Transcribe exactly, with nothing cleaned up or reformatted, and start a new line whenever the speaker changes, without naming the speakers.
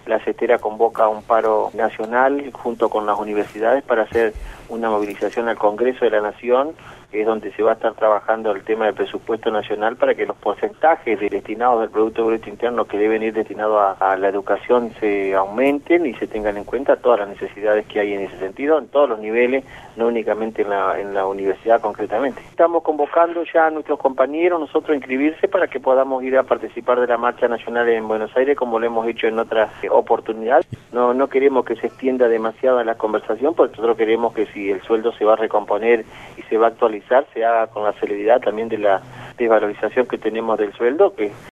la CETERA convoca un paro nacional junto con las universidades para hacer una movilización al Congreso de la Nación, que es donde se va a estar trabajando el tema del presupuesto nacional para que los porcentajes de destinados del Producto Bruto Interno que deben ir destinados a, a la educación se aumenten y se tengan en cuenta todas las necesidades que hay en ese sentido, en todos los niveles, no únicamente en la, en la universidad concretamente. Estamos convocando ya a nuestros compañeros, nosotros a inscribirse para que podamos ir a participar de la Marcha Nacional en Buenos Aires, como lo hemos hecho en otras eh, oportunidades. No, no queremos que se extienda demasiado la conversación, porque nosotros queremos que si el sueldo se va a recomponer y se va a actualizar, se haga con la celeridad también de la desvalorización que tenemos del sueldo, que